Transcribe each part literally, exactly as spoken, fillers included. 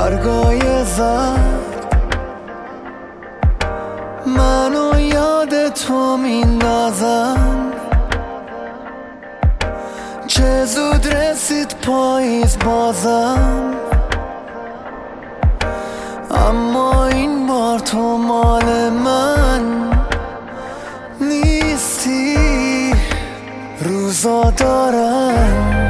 برگای زرد منو یاد تو میندازن. چه زود رسید پاییز بازم، اما این بار تو مال من نیستی. روزا دارن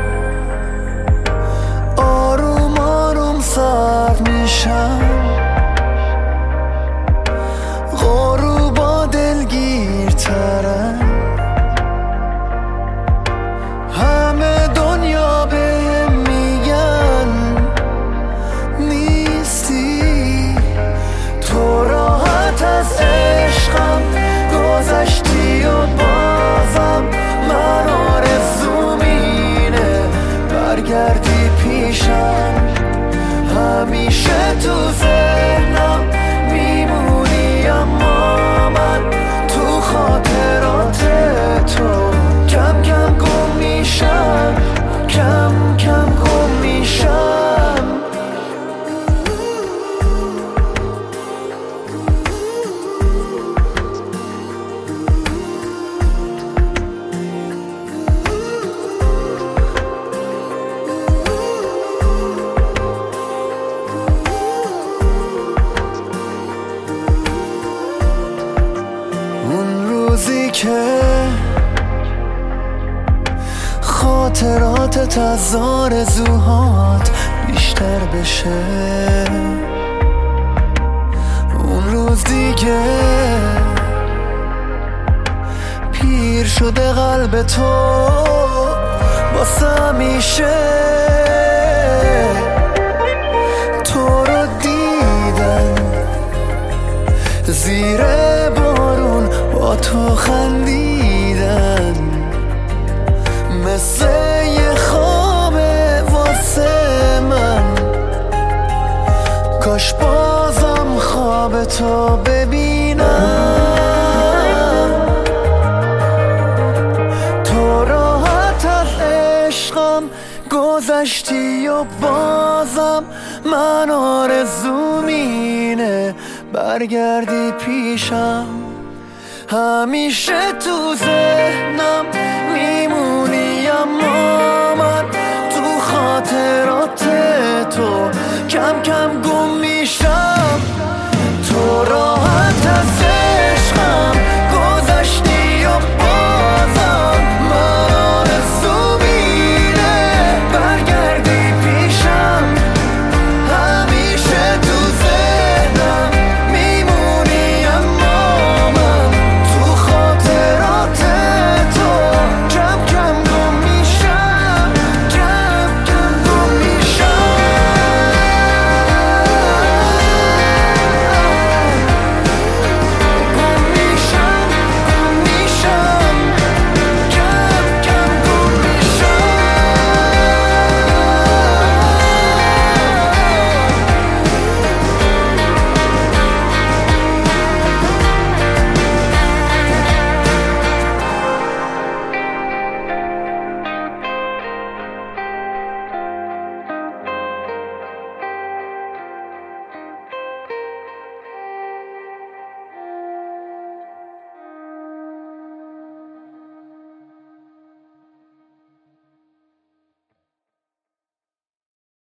آروم آروم سرد میشن، غروبا دلگیرترن. همه دنیا بهم میگن نیستی. تو راحت از عشقم گذشتی و بازم من آرزوم اینه برگردی پیشم. همیشه تو ذهنم میمونی، اما من تو خاطرات تو کم کم گم میشم، کم کم گم میشم. اون روزی که خاطراتت از آرزوهات بیشتر بشه، اون روز دیگه پیر شده قلب تو واسه همیشه. تو رو دیدن زیر بارون با تو خندیدن، مثل یه خوابه واسه من. کاش بازم خواب تو ببینم. تو راحت از عشقم گذشتی و بازم من آرزوم اینه برگردی پیشم. همیشه تو ذهنم میمونی، اما من تو خاطرات تو کم کم